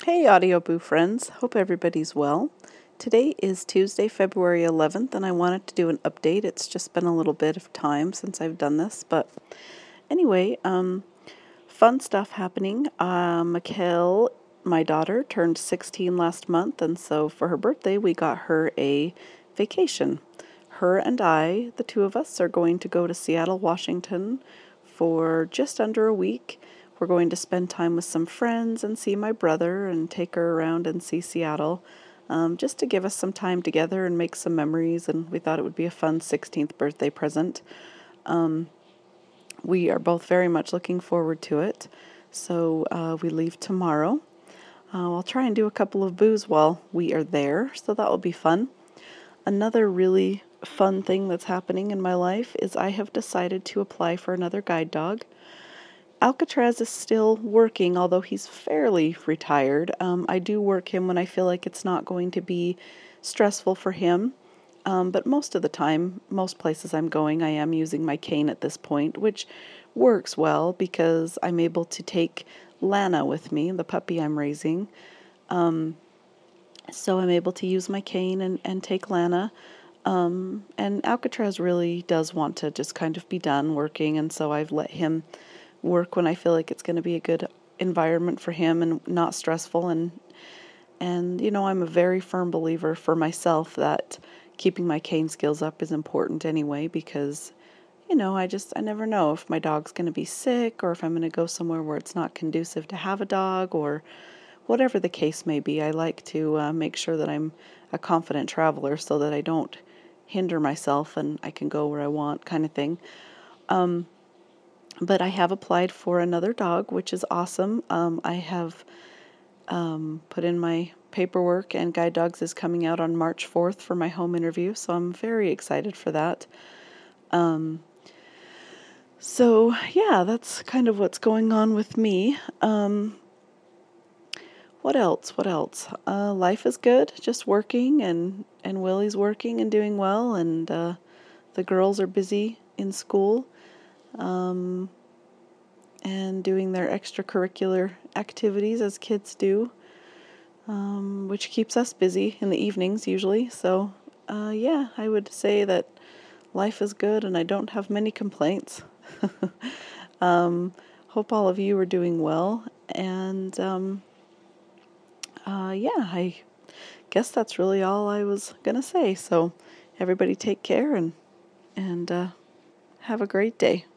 Hey Audio Boo friends, hope everybody's well. Today is Tuesday, February 11th, and I wanted to do an update. It's just been a little bit of time since I've done this, but anyway, fun stuff happening. Mikhail, my daughter, turned 16 last month, and so for her birthday we got her a vacation. Her and I, the two of us, are going to go to Seattle, Washington for just under a week. We're going to spend time with some friends and see my brother and take her around and see Seattle, just to give us some time together and make some memories, and we thought it would be a fun 16th birthday present. We are both very much looking forward to it, so we leave tomorrow. I'll try and do a couple of boos while we are there, so that will be fun. Another really fun thing that's happening in my life is I have decided to apply for another guide dog. Alcatraz is still working, although he's fairly retired. I do work him when I feel like it's not going to be stressful for him. But most of the time, most places I'm going, I am using my cane at this point, which works well because I'm able to take Lana with me, the puppy I'm raising. So I'm able to use my cane and take Lana. And Alcatraz really does want to just kind of be done working, and so I've let him work when I feel like it's going to be a good environment for him and not stressful. And I'm a very firm believer for myself that keeping my cane skills up is important anyway, because I never know if my dog's going to be sick or if I'm going to go somewhere where it's not conducive to have a dog, or whatever the case may be. I like to make sure that I'm a confident traveler so that I don't hinder myself and I can go where I want, kind of thing. But I have applied for another dog, which is awesome. I have put in my paperwork, and Guide Dogs is coming out on March 4th for my home interview, so I'm very excited for that. So yeah, that's kind of what's going on with me. What else? Life is good, just working, and Willie's working and doing well, and the girls are busy in school. And doing their extracurricular activities as kids do, which keeps us busy in the evenings usually. So, yeah, I would say that life is good and I don't have many complaints. Hope all of you are doing well. And, yeah, I guess that's really all I was going to say. So, everybody take care and have a great day.